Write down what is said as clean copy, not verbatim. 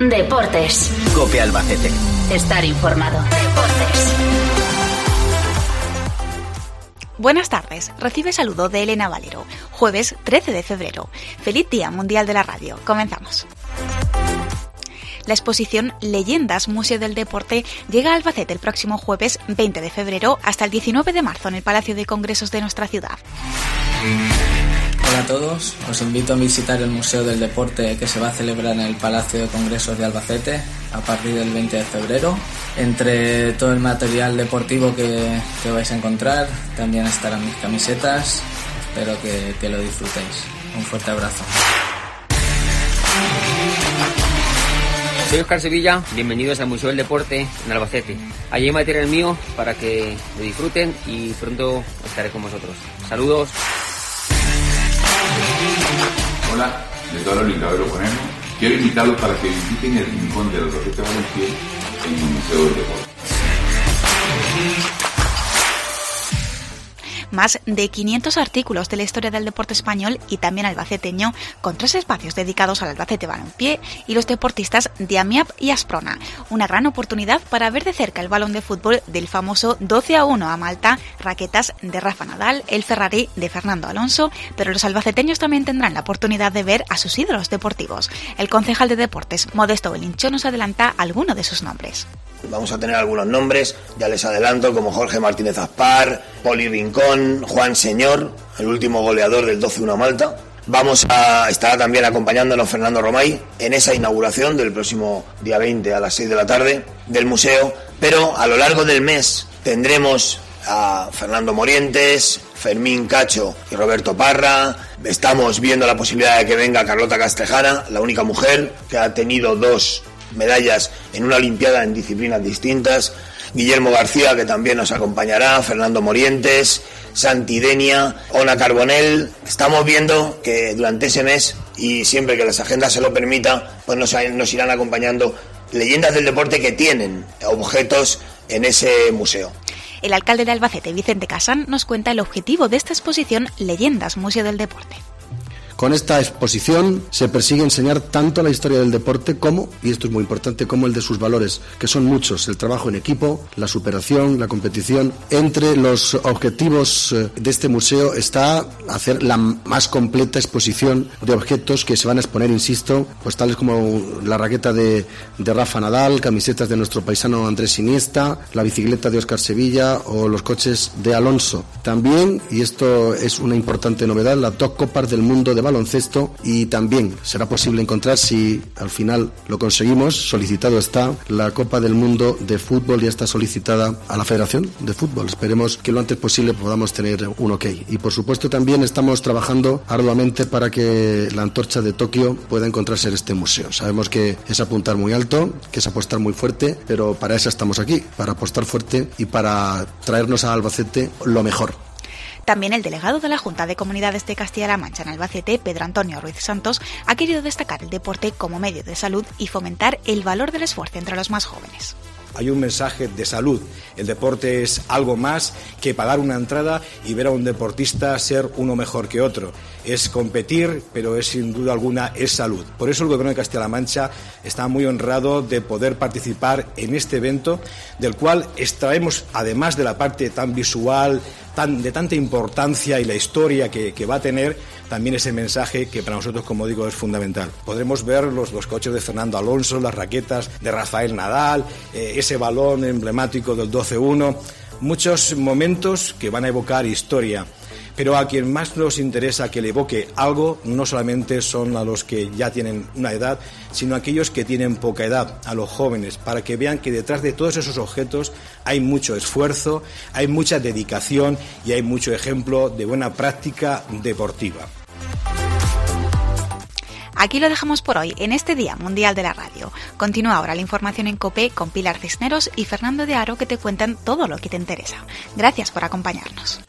Deportes. COPE Albacete. Estar informado. Deportes. Buenas tardes, recibe saludo de Elena Valero. Jueves 13 de febrero. Feliz Día Mundial de la Radio. Comenzamos. La exposición Leyendas Museo del Deporte llega a Albacete el próximo jueves 20 de febrero hasta el 19 de marzo en el Palacio de Congresos de nuestra ciudad. Hola a todos, os invito a visitar el Museo del Deporte que se va a celebrar en el Palacio de Congresos de Albacete a partir del 20 de febrero. Entre todo el material deportivo que vais a encontrar, también estarán mis camisetas. Espero que lo disfrutéis. Un fuerte abrazo. Soy Oscar Sevilla, bienvenidos al Museo del Deporte en Albacete. Allí hay material mío para que lo disfruten y pronto estaré con vosotros. Saludos. Hola, les doy la Olinda de Loponemo. Quiero invitarlos para que visiten el rincón del Albacete Balompié en el Museo del Deporte. Más de 500 artículos de la historia del deporte español y también albaceteño, con 3 espacios dedicados al Albacete Balompié y los deportistas de AMIAP y Asprona. Una gran oportunidad para ver de cerca el balón de fútbol del famoso 12-1 a Malta, raquetas de Rafa Nadal, el Ferrari de Fernando Alonso, pero los albaceteños también tendrán la oportunidad de ver a sus ídolos deportivos. El concejal de deportes, Modesto Belinchón, nos adelanta alguno de sus nombres. Vamos a tener algunos nombres, ya les adelanto, como Jorge Martínez Aspar, Poli Rincón, Juan Señor, el último goleador del 12-1 a Malta. Estará también acompañándonos Fernando Romay en esa inauguración del próximo día 20 a las 6 de la tarde del museo, pero a lo largo del mes tendremos a Fernando Morientes, Fermín Cacho y Roberto Parra. Estamos viendo la posibilidad de que venga Carlota Castrejana, la única mujer que ha tenido 2 medallas en una olimpiada en disciplinas distintas, Guillermo García, que también nos acompañará, Fernando Morientes, Santi Denia, Ona Carbonell. Estamos viendo que durante ese mes, y siempre que las agendas se lo permitan, pues nos irán acompañando leyendas del deporte que tienen objetos en ese museo. El alcalde de Albacete, Vicente Casán, nos cuenta el objetivo de esta exposición Leyendas Museo del Deporte. Con esta exposición se persigue enseñar tanto la historia del deporte como, y esto es muy importante, como el de sus valores, que son muchos: el trabajo en equipo, la superación, la competición. Entre los objetivos de este museo está hacer la más completa exposición de objetos que se van a exponer, insisto, pues tales como la raqueta de Rafa Nadal, camisetas de nuestro paisano Andrés Iniesta, la bicicleta de Óscar Sevilla o los coches de Alonso. También, y esto es una importante novedad, las 2 copas del mundo de baloncesto, y también será posible encontrar, si al final lo conseguimos, solicitado está, la Copa del Mundo de Fútbol, ya está solicitada a la Federación de Fútbol. Esperemos que lo antes posible podamos tener un ok. Y por supuesto también estamos trabajando arduamente para que la antorcha de Tokio pueda encontrarse en este museo. Sabemos que es apuntar muy alto, que es apostar muy fuerte, pero para eso estamos aquí, para apostar fuerte y para traernos a Albacete lo mejor. También el delegado de la Junta de Comunidades de Castilla-La Mancha en Albacete, Pedro Antonio Ruiz Santos, ha querido destacar el deporte como medio de salud y fomentar el valor del esfuerzo entre los más jóvenes. Hay un mensaje de salud. El deporte es algo más que pagar una entrada y ver a un deportista ser uno mejor que otro. Es competir, pero es sin duda alguna es salud. Por eso el Gobierno de Castilla-La Mancha está muy honrado de poder participar en este evento, del cual extraemos, además de la parte tan visual, de tanta importancia y la historia que va a tener, también ese mensaje que para nosotros, como digo, es fundamental. Podremos ver los coches de Fernando Alonso, las raquetas de Rafael Nadal, ese balón emblemático del 12-1, muchos momentos que van a evocar historia. Pero a quien más nos interesa que le evoque algo no solamente son a los que ya tienen una edad, sino a aquellos que tienen poca edad, a los jóvenes, para que vean que detrás de todos esos objetos hay mucho esfuerzo, hay mucha dedicación y hay mucho ejemplo de buena práctica deportiva. Aquí lo dejamos por hoy, en este Día Mundial de la Radio. Continúa ahora la información en COPE con Pilar Cisneros y Fernando de Aro, que te cuentan todo lo que te interesa. Gracias por acompañarnos.